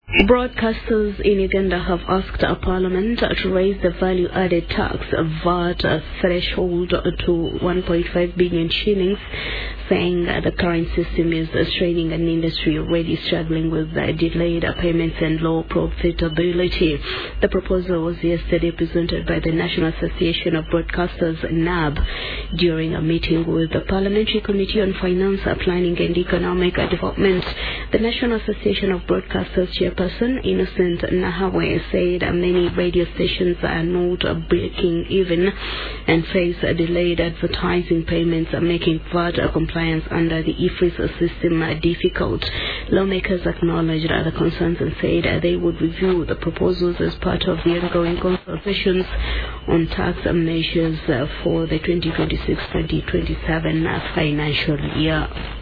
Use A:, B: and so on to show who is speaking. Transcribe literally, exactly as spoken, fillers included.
A: Broadcasters in Uganda have asked a parliament to raise the value-added tax V A T threshold to one point five billion shillings, saying the current system is straining an industry already struggling with delayed payments and low profitability. The proposal was yesterday presented by the National Association of Broadcasters, N A B, during a meeting with the Parliamentary Committee on Finance, Planning and Economic Development. The National Association of Broadcasters Chairperson Innocent Nahawe said many radio stations are not breaking even and face delayed advertising payments, making V A T compliance under the E F R I S system difficult. Lawmakers acknowledged the concerns and said they would review the proposals as part of the ongoing consultations on tax measures for the twenty twenty-six twenty twenty-seven financial year.